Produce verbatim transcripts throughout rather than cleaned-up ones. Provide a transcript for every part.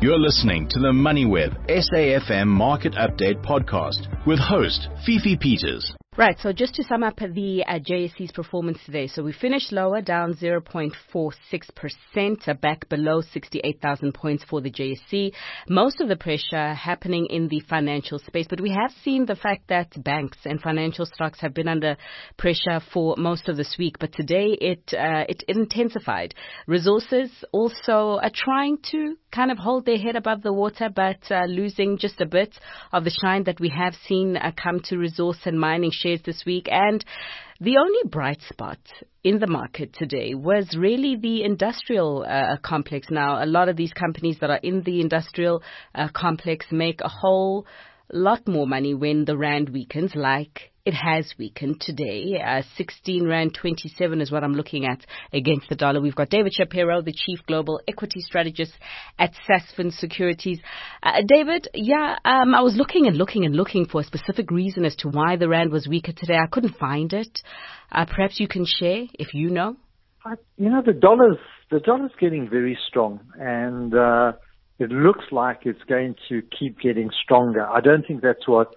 You're listening to the MoneyWeb S A F M Market Update podcast with host Fifi Peters. Right, so just to sum up the uh, J S E's performance today. So we finished lower, down zero point four six percent, uh, back below sixty-eight thousand points for the J S E. Most of the pressure happening in the financial space, but we have seen the fact that banks and financial stocks have been under pressure for most of this week, but today it uh, it intensified. Resources also are trying to kind of hold their head above the water, but uh, losing just a bit of the shine that we have seen uh, come to resource and mining shares this week. And the only bright spot in the market today was really the industrial uh, complex. Now, a lot of these companies that are in the industrial uh, complex make a whole lot more money when the rand weakens, like it has weakened today. Uh, sixteen rand twenty-seven is what I'm looking at against the dollar. We've got David Shapiro, the Chief Global Equity Strategist at Sasfin Securities. Uh, David, yeah, um, I was looking and looking and looking for a specific reason as to why the rand was weaker today. I couldn't find it. Uh, perhaps you can share if you know. I, you know, the dollar's the dollar's getting very strong, and uh, it looks like it's going to keep getting stronger. I don't think that's what.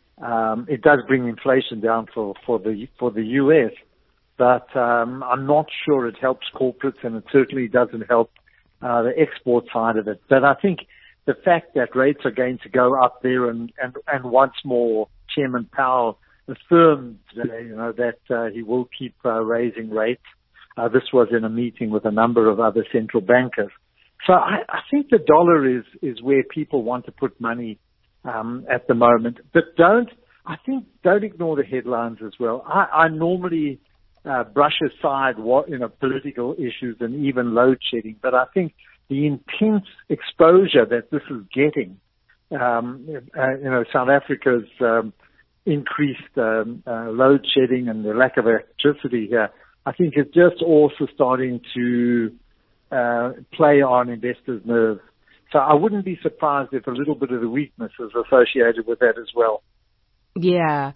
Um, it does bring inflation down for, for the for the U S, but um, I'm not sure it helps corporates, and it certainly doesn't help uh, the export side of it. But I think the fact that rates are going to go up there, and, and, and once more Chairman Powell affirmed today, you know, that uh, he will keep uh, raising rates. Uh, this was in a meeting with a number of other central bankers. So I, I think the dollar is is where people want to put money Um, at the moment, but don't, I think, don't ignore the headlines as well. I, I normally uh, brush aside what, you know, political issues and even load shedding, but I think the intense exposure that this is getting, um, uh, you know, South Africa's um, increased um, uh, load shedding and the lack of electricity here, I think is just also starting to uh, play on investors' nerves. So I wouldn't be surprised if a little bit of the weakness is associated with that as well. Yeah.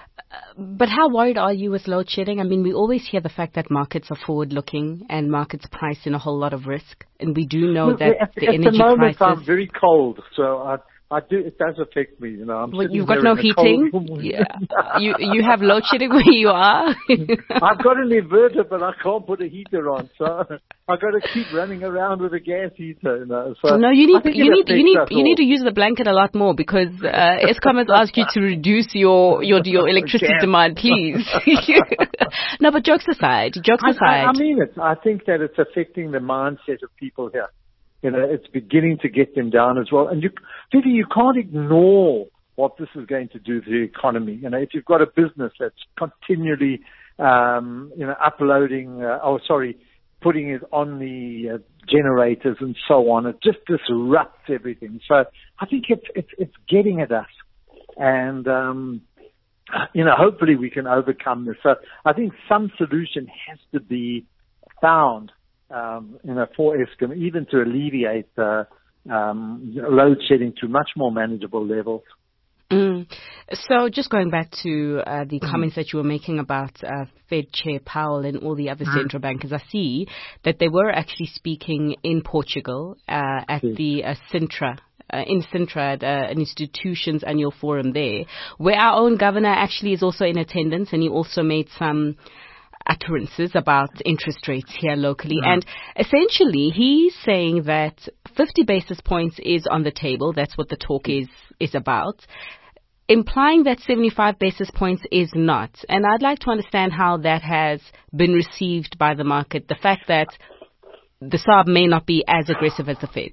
But how worried are you with load shedding? I mean, we always hear the fact that markets are forward-looking and markets price in a whole lot of risk. And we do know Look, that at, the at energy the moment, prices... I'm very cold, so I, I do. It does affect me. You know, I'm well, sitting you've got there no in heating. Cold... Yeah, you you have load shedding where you are. I've got an inverter, but I can't put a heater on, so I've got to keep running around with a gas heater. You know, so no, you need you need you need you need all. to use the blanket a lot more, because uh, Eskom has asked you to reduce your your your electricity Gas. demand, please. No, but jokes aside, jokes I, aside. I, I mean it. I think that it's affecting the mindset of people here. You know, it's beginning to get them down as well. And you, Vivi, you can't ignore what this is going to do to the economy. You know, if you've got a business that's continually, um, you know, uploading, uh, oh, sorry, putting it on the uh, generators and so on, it just disrupts everything. So I think it's it's, it's getting at us, and um, you know, hopefully we can overcome this. So I think some solution has to be found. Um, you know, for Eskom, even to alleviate uh, um, load shedding to much more manageable levels. Mm. So just going back to uh, the comments that you were making about uh, Fed Chair Powell and all the other mm. central bankers, I see that they were actually speaking in Portugal uh, at yes. the uh, Sintra. Uh, in Sintra, at uh, an institution's annual forum there, where our own governor actually is also in attendance, and he also made some utterances about interest rates here locally. Mm. And essentially, he's saying that fifty basis points is on the table. That's what the talk is is about, implying that seventy-five basis points is not. And I'd like to understand how that has been received by the market, the fact that the S A R B may not be as aggressive as the Fed.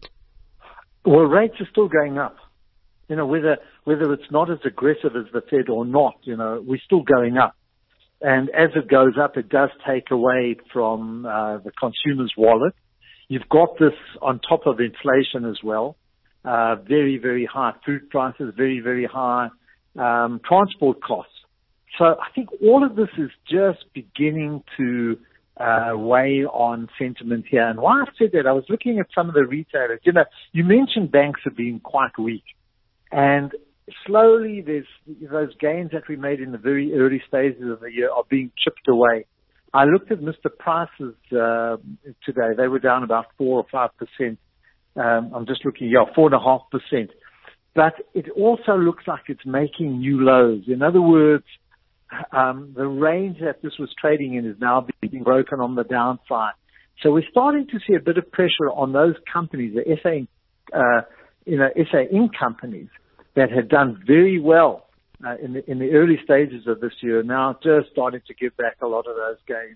Well, rates are still going up. You know, whether whether it's not as aggressive as the Fed or not, you know, we're still going up. And as it goes up, it does take away from uh, the consumer's wallet. You've got this on top of inflation as well. Uh, very, very high food prices, very, very high um, transport costs. So I think all of this is just beginning to uh, weigh on sentiment here. And why I said that, I was looking at some of the retailers. You know, you mentioned banks have been quite weak. And slowly, there's those gains that we made in the very early stages of the year are being chipped away. I looked at Mister Price's uh, today; they were down about four or five percent. Um, I'm just looking, yeah, four and a half percent. But it also looks like it's making new lows. In other words, um, the range that this was trading in is now being broken on the downside. So we're starting to see a bit of pressure on those companies, the S A, uh, you know, S A Inc companies that had done very well uh, in the in the early stages of this year. Now just starting to give back a lot of those gains.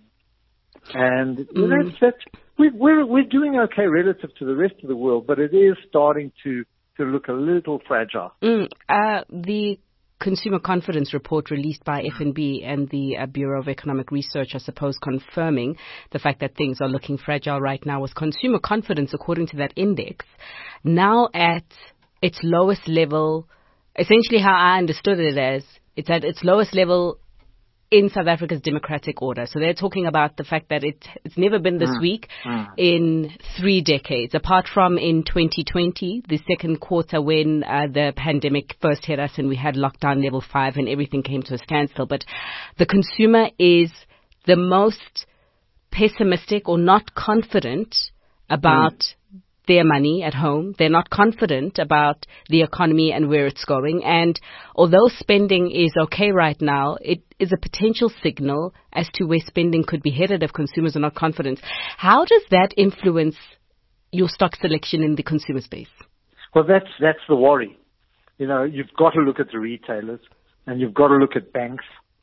And mm. that's, that's, we, we're, we're doing okay relative to the rest of the world, but it is starting to, to look a little fragile. Mm. Uh, the Consumer Confidence Report released by F N B and the uh, Bureau of Economic Research, I suppose, confirming the fact that things are looking fragile right now, was consumer confidence, according to that index, now at its lowest level. Essentially how I understood it as, it's at its lowest level in South Africa's democratic order. So they're talking about the fact that it, it's never been this mm. weak mm. in three decades, apart from in twenty twenty, the second quarter when uh, the pandemic first hit us and we had lockdown level five and everything came to a standstill. But the consumer is the most pessimistic or not confident about mm. their money at home. They're not confident about the economy and where it's going. And although spending is okay right now, it is a potential signal as to where spending could be headed if consumers are not confident. How does that influence your stock selection in the consumer space? Well, that's, that's the worry. You know, you've got to look at the retailers and you've got to look at banks.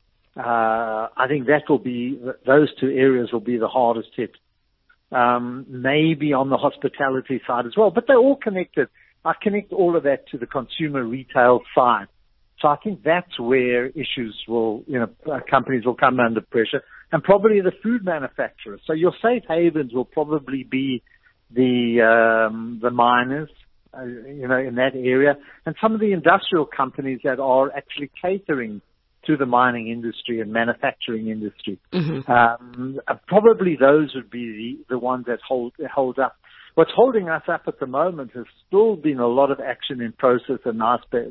Uh, I think that will be, those two areas will be the hardest hit. Um, maybe on the hospitality side as well, but they're all connected. I connect all of that to the consumer retail side. So I think that's where issues will, you know, companies will come under pressure, and probably the food manufacturers. So your safe havens will probably be the, um, the miners, uh, you know, in that area, and some of the industrial companies that are actually catering to the mining industry and manufacturing industry. Mm-hmm. Um, probably those would be the, the ones that hold, hold up. What's holding us up at the moment has still been a lot of action in process and Naspers.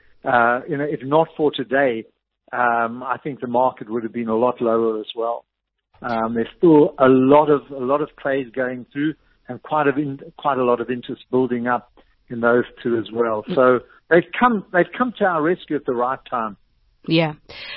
Uh, you know, if not for today, um, I think the market would have been a lot lower as well. Um, there's still a lot of, a lot of trades going through and quite a, in, quite a lot of interest building up in those two as well. So they've come, they've come to our rescue at the right time. Yeah.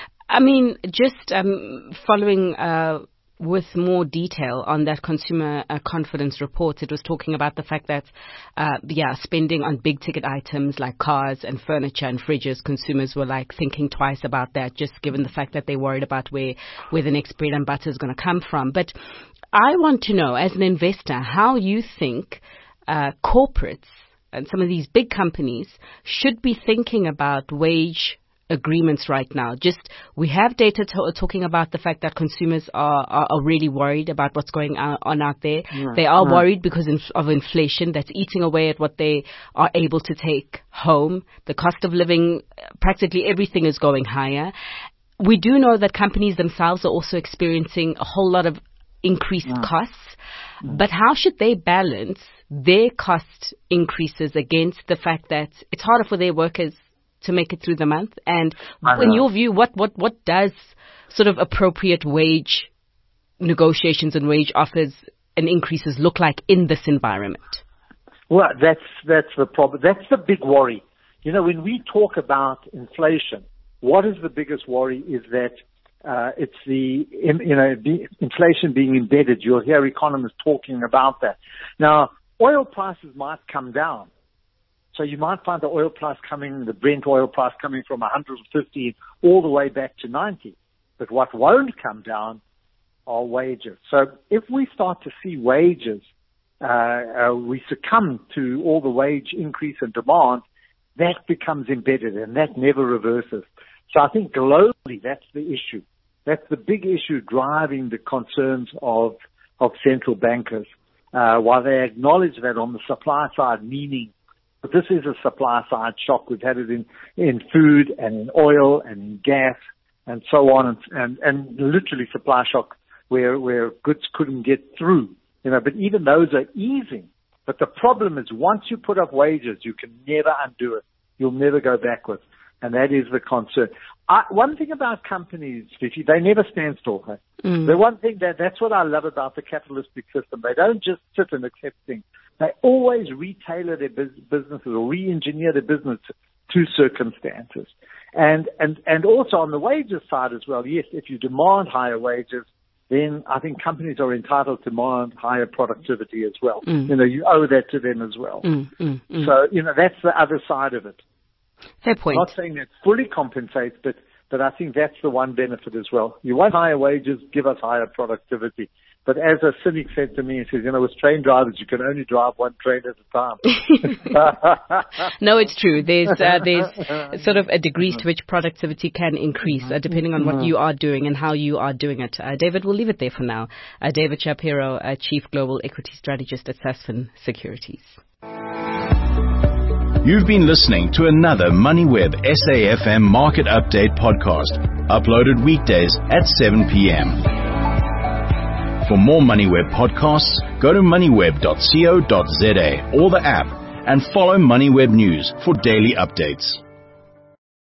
I mean, just um, following uh, with more detail on that consumer uh, confidence report, it was talking about the fact that, uh, yeah, spending on big ticket items like cars and furniture and fridges, consumers were like thinking twice about that, just given the fact that they're worried about where, where the next bread and butter is going to come from. But I want to know, as an investor, how you think uh, corporates and some of these big companies should be thinking about wage agreements right now. Just, we have data to, talking about the fact that consumers are, are, are really worried about what's going on out there. Yeah. They are yeah. worried because of inflation that's eating away at what they are able to take home. The cost of living, practically everything is going higher. We do know that companies themselves are also experiencing a whole lot of increased yeah. costs. Yeah. But how should they balance their cost increases against the fact that it's harder for their workers to make it through the month? And in your view, what, what, what does sort of appropriate wage negotiations and wage offers and increases look like in this environment? Well, that's, that's the problem. That's the big worry. You know, when we talk about inflation, what is the biggest worry is that uh, it's the, you know, the inflation being embedded. You'll hear economists talking about that. Now, oil prices might come down. So you might find the oil price coming, the Brent oil price coming from one hundred fifty all the way back to ninety. But what won't come down are wages. So if we start to see wages, uh, uh, we succumb to all the wage increase and demand, that becomes embedded and that never reverses. So I think globally that's the issue. That's the big issue driving the concerns of, of central bankers. Uh, while they acknowledge that on the supply side, meaning but this is a supply-side shock. We've had it in, in food and in oil and in gas and so on, and, and, and literally supply shock where, where goods couldn't get through. You know, but even those are easing. But the problem is once you put up wages, you can never undo it. You'll never go backwards. And that is the concern. I, one thing about companies, Fifi, they never stand still. Hey? Mm. The one thing that, that's what I love about the capitalistic system. They don't just sit and accept things. They always retailer their bus- businesses or re-engineer their business to circumstances. And, and, and also on the wages side as well, yes, if you demand higher wages, then I think companies are entitled to demand higher productivity as well. Mm. You know, you owe that to them as well. Mm, mm, mm. So, you know, that's the other side of it. Fair point. Not saying that fully compensates, but, but I think that's the one benefit as well. You want higher wages, give us higher productivity. But as a cynic said to me, he says, you know, with train drivers, you can only drive one train at a time. No, it's true. There's uh, there's sort of a degree to which productivity can increase, uh, depending on what you are doing and how you are doing it. Uh, David, we'll leave it there for now. Uh, David Shapiro, uh, Chief Global Equity Strategist at Sasfin Securities. You've been listening to another MoneyWeb S A F M Market Update podcast, uploaded weekdays at seven p.m. For more MoneyWeb podcasts, go to moneyweb dot co dot za or the app and follow MoneyWeb News for daily updates.